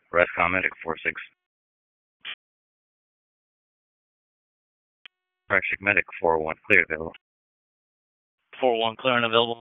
Rescom Medic 4-6. Correctic Medic 4-1, clear available. 4-1, clear and available.